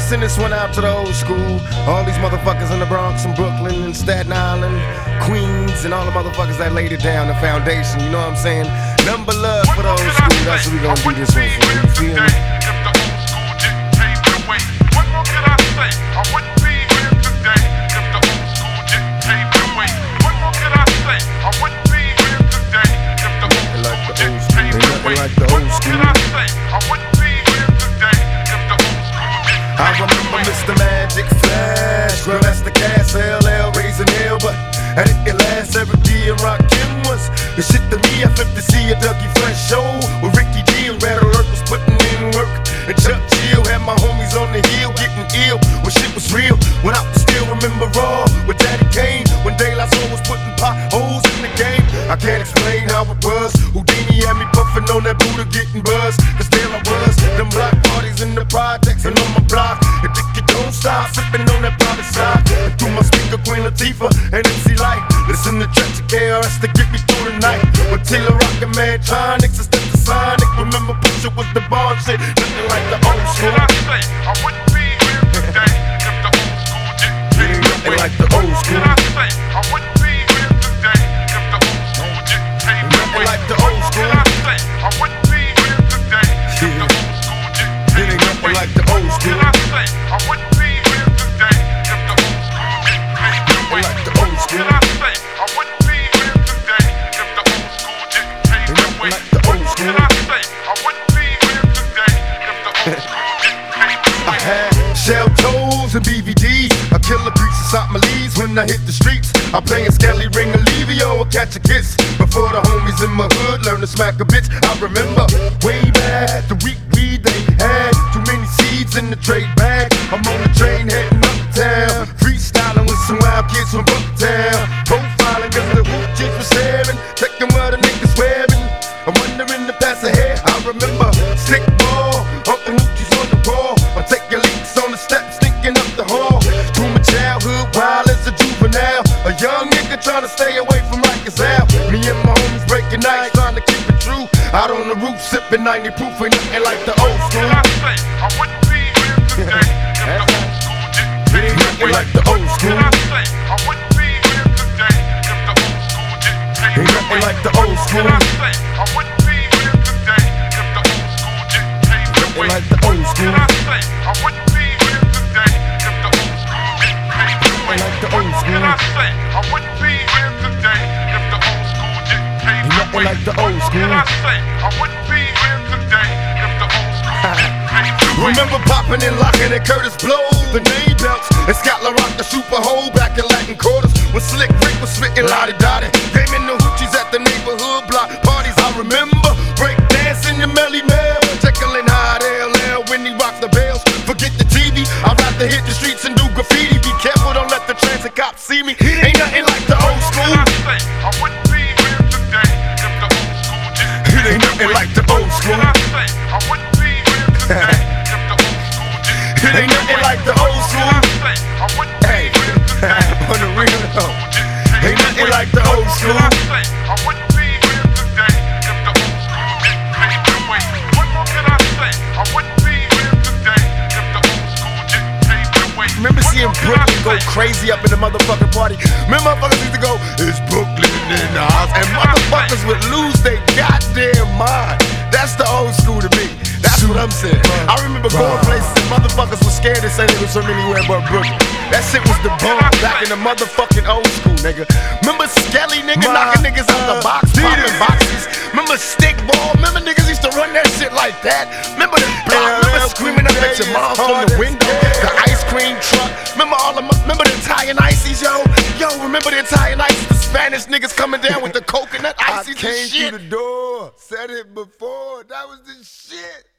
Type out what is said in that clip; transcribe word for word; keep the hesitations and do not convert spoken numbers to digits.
send this one out to the old school. All these motherfuckers in the Bronx and Brooklyn and Staten Island, Queens, and all the motherfuckers that laid it down, the foundation, you know what I'm saying? Number love for the old school, that's what we gonna do this one for, you feel me? Like the old school. I remember Mister Magic Flash, Grandmaster Cass, L L, raising hell, but and it can last every day. And Rakim was the shit to me. I flipped to see a Dougie Fresh show with Ricky D and Red Alert was putting in work. And Chuck Chill had my homies on the hill getting ill when shit was real. When I still remember Raw with Daddy Kane, when De La Soul was putting potholes in the game. I can't explain how it was. Houdini had me puffing on that Buddha getting buzzed. Cause there I was, them black parties in the projects and on my block. And think you don't stop sipping on that private side. And through my speaker, Queen Latifah and M C Light. Listen to Tragic K R S to get me through the night. With Taylor Rockin' Mantronics instead of Sonic. Remember Pusha was the bar shit, nothing like the old school. I wouldn't be here today if the old school didn't pave the way. Like the old school. I wouldn't be here today if the old school didn't pave the way. Like the old school. I wouldn't be here today if the old school didn't pave the way. Like the old school. I wouldn't be here today if the old school didn't pave the way. Like the old school. I wouldn't be here today if the old school didn't pave the way. Like the old school. I wouldn't be here today if the old school didn't pave the way. I had shell toes and B V Ds. I kill a piece inside my leaves when I hit the streets. I'm playing Skelly, Ring Olivio, or Catch a Kiss. Before the homies in my hood learn to smack a bitch. I remember way back the week weed they had. Too many seeds in the trade bag. I'm on the train heading uptown, freestyling with some wild kids from Bucktown. Profiling cause the hoop chicks was staring, checking what the niggas wearing. I'm wondering to pass ahead. I remember stick ball, Uncle Hoochie's on the ball. I'm taking leaks on the steps, sneaking up the hall. Through my childhood, wild as a juvenile. A young nigga trying to stay away from Rikers out. Me and my homies breaking nights, trying to keep it true. Out on the roof, sipping ninety proof, ain't nothing like the old school. I wouldn't be here today if the old school didn't pave the way. Like the old school. I wouldn't be here today if the old school didn't pave Ain't the nothing way. like the old school. I wouldn't be here today if the old school didn't pave the way. Like the old school. I wouldn't be here today if the old school didn't pave the way. Like the old school. I wouldn't be here today if the old school didn't pave the way. Like the old school. I wouldn't be here today if the old school didn't pave the way. Remember popping and locking at Curtis Blow, the name belts, and Scott LaRock, the super hole back in Latin quarters. When Slick Rick was spitting Lottie Dottie, gaming the hoochies at the neighborhood block parties. I remember break dancing the Melly Mel, tickling hot L L when he rocked the bells. Forget the T V, I'd rather hit the streets and do graffiti. Be careful, don't let the transit cops see me. Ain't nothing like the old school. I wouldn't be here today if the old school didn't It ain't nothing like the old school. I wouldn't be here today if the old school didn't It ain't nothing like the old school. I wouldn't be Hey, here today on the real though, ain't nothing like the old school. I wouldn't be here today if the old school didn't pave the way. What more can I say? I wouldn't be here today if the old school didn't pave the way. Remember seeing Brooklyn go crazy up in the motherfucking party? Remember motherfuckers used to go, it's Brooklyn in the house, and motherfuckers would lose their goddamn mind. That's the old school to me. That's what I'm saying. I remember going places and motherfuckers were scared to say they was from anywhere but Brooklyn. That shit was the bomb back in the motherfucking old school, nigga. Remember Skelly, nigga, knocking niggas out the box, popping boxes. Remember Stickball? Remember niggas used to run that shit like that? Remember the block? Remember screaming up at your mom from the window? The ice cream truck? Remember all the, remember the Italian ices, yo? Yo, remember the Italian ices? The Spanish niggas coming down with the coconut ices and shit. I came through the door, said it before, that was the shit.